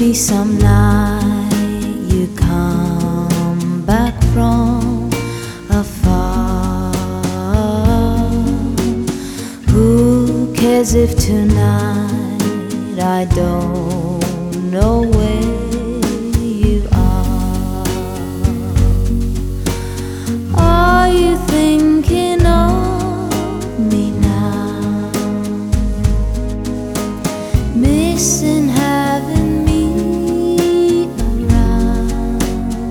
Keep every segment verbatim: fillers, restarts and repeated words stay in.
Maybe some night you come back from afar. Who cares if tonight I don't know where you are? Are you thinking of me now? Missing having me around.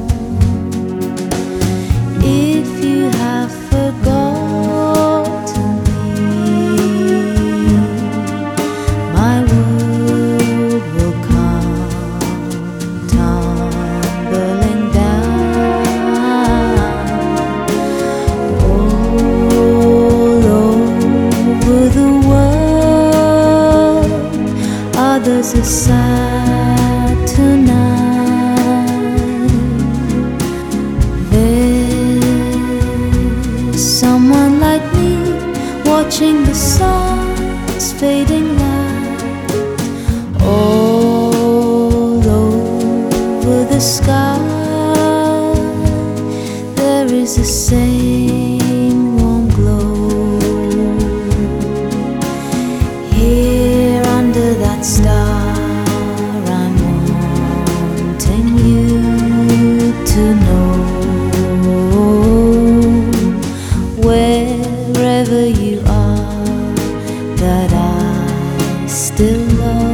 If you have forgotten me, my world will come tumbling down. All over the world, others are sad tonight. There's someone like me watching the sun's fading light. All over the sky there is the same warm glow. Here under that star, I'm wanting you to know, wherever you are, that I still love.